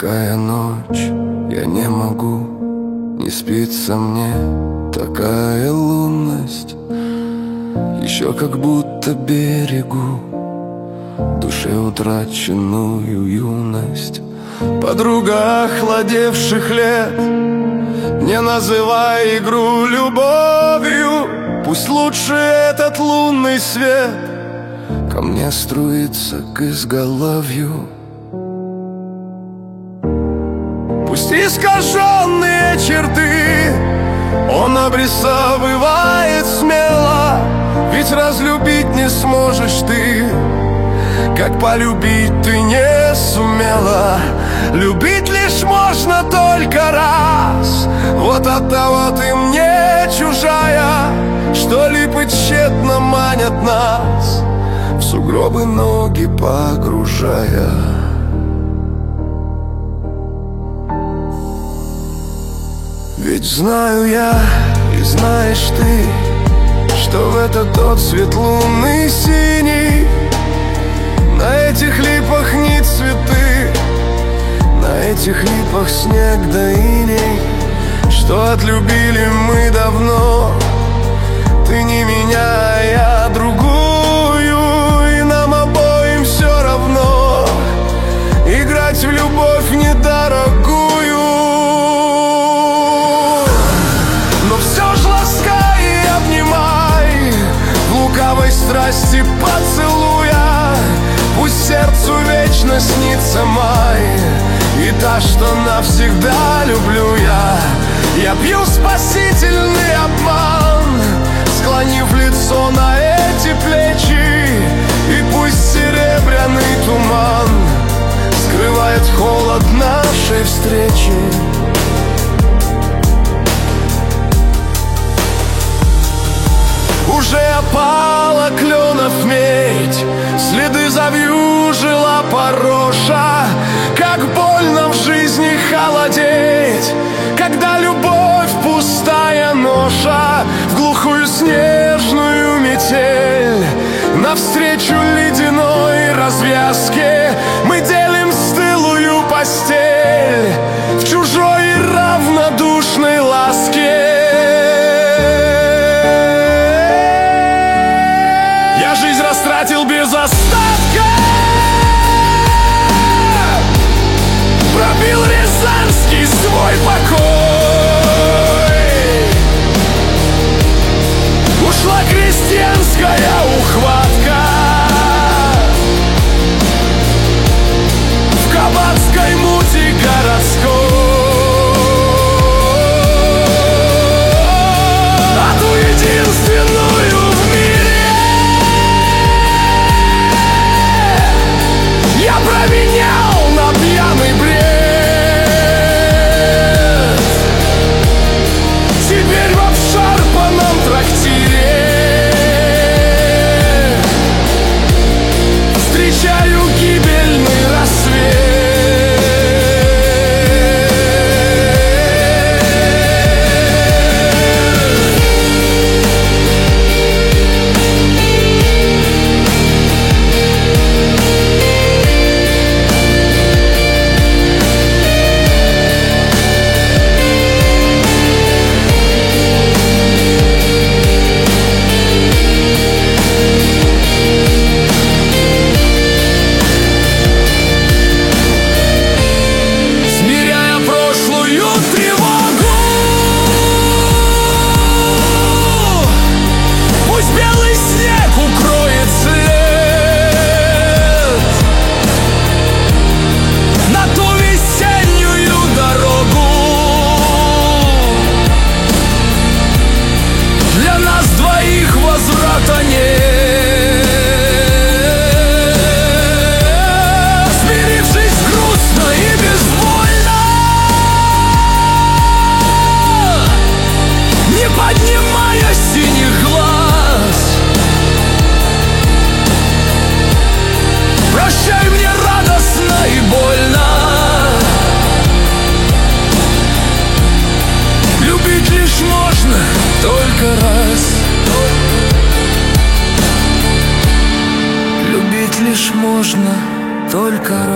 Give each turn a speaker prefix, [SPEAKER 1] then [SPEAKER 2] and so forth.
[SPEAKER 1] Такая ночь, я не могу, не спится мне. Такая лунность, еще как будто берегу душе утраченную юность. Подруга охладевших лет, не называй игру любовью. Пусть лучше этот лунный свет ко мне струится к изголовью. Пусть искаженные черты он обрисовывает смело, ведь разлюбить не сможешь ты, как полюбить ты не сумела. Любить лишь можно только раз, вот оттого ты мне чужая, что липы тщетно манят нас, в сугробы ноги погружая. Ведь знаю я, и знаешь ты, что в этот отцвет лунный синий на этих липах не цветы, на этих липах снег да иней, что отлюбили мы давно. Ты не меня, а я другую, и нам обоим все равно играть в любовь недорогую. Но все ж ласкай и обнимай, в лукавой страсти поцелуя. Пусть сердцу вечно снится май, и та, что навсегда люблю я. Я пью спасительный обман, склонив лицо на эти плечи, и пусть серебряный туман скрывает холод нашей встречи. Уже опала кленов медь, следы завьюжила пороша. Как больно в жизни холодеть, когда любовь пустая ноша. В глухую снежную метель, навстречу ледяной развязке, мы делим стылую постель в чужой равнодушной ласке. Жизнь растратил без остатка, пробил Рязанский свой покой. Ушла крестьянская ухватка, в кабацкой мути городской. А ту единственную в мире я променял на пьяный бред. Теперь в обшарпанном трактире встречаю гибельный рассвет. Любить лишь можно только раз.